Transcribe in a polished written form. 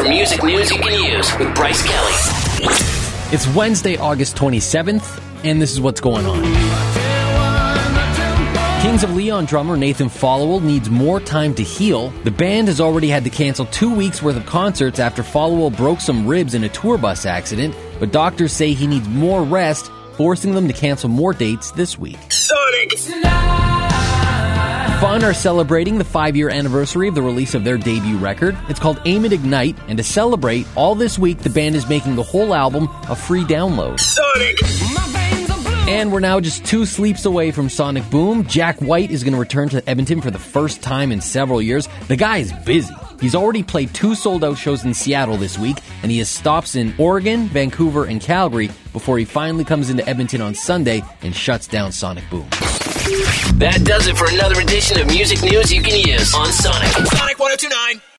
for music news you can use with Bryce Kelly. It's Wednesday, August 27th, and this is what's going on. Kings of Leon drummer Nathan Followell needs more time to heal. The band has already had to cancel 2 weeks' worth of concerts after Followell broke some ribs in a tour bus accident, but doctors say he needs more rest, forcing them to cancel more dates this week. Sonic! Fun are celebrating the 5-year anniversary of the release of their debut record. It's called Aim It Ignite, and to celebrate, all this week the band is making the whole album a free download. Sonic! And we're now just 2 sleeps away from Sonic Boom. Jack White is going to return to Edmonton for the first time in several years. The guy is busy. He's already played 2 sold-out shows in Seattle this week, and he has stops in Oregon, Vancouver, and Calgary before he finally comes into Edmonton on Sunday and shuts down Sonic Boom. That does it for another edition of music news you can use on Sonic. Sonic 102.9.